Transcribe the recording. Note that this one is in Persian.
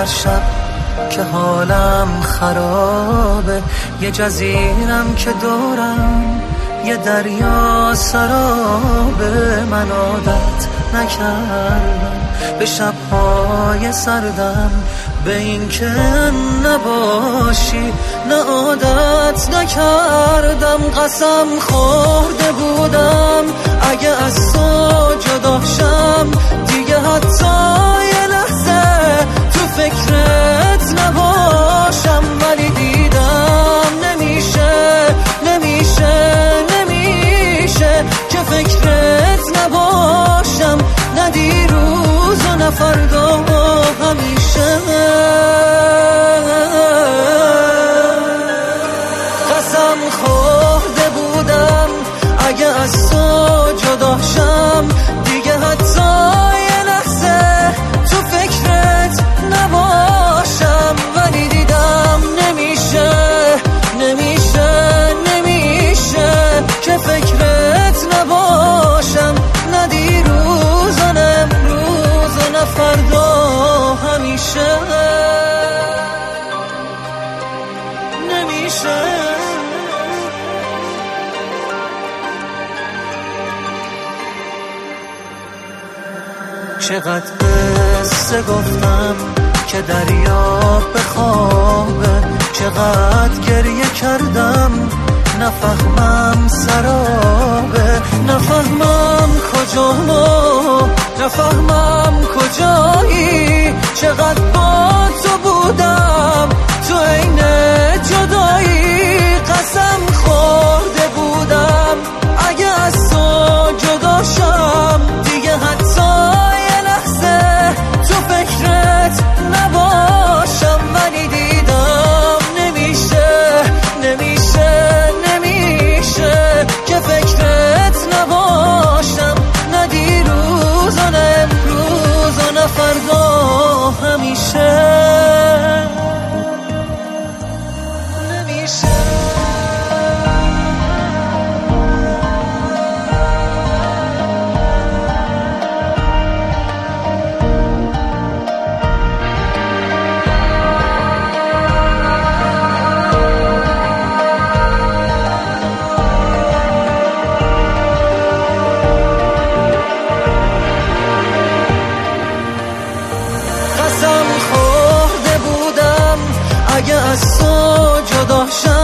هر شب که حالم خرابه، یه جزیرم که دورم یه دریا سرابه. من عادت نکردم به شب‌های سردم، به این که نباشی نه عادت نکردم. قسم خورده بودم اگه از تو جدا شم دیگه حتی یه لحظه تو فکرت نباشم، ولی دیدم نمیشه که فکرت نباشم، نه دیروز و نه فردا، همیشه. قسم خورده بودم اگه از تو جدا شم دیگه حتی یه لحظه تو فکرت نباشم، ولی دیدم نمیشه که فکرت نباشم، نه دیروز و نه امروز و نه فردا، همیشه. نمیشه. چقدر قصه گفتم که دریا بخوابه، چقدر گریه کردم نفهمم سرابه، نفهمم کجایی، چقدر با تو بودم تو عین جدایی. قسم خورده بودم اگه از تو جدا شم دیگه حتی یه لحظه تو فکرت نباشم، ولی دیدم نمیشه که فکرت نباشم، نه دیروز و نه امروز و نه فردا، همیشه. اگه از تو جدا شم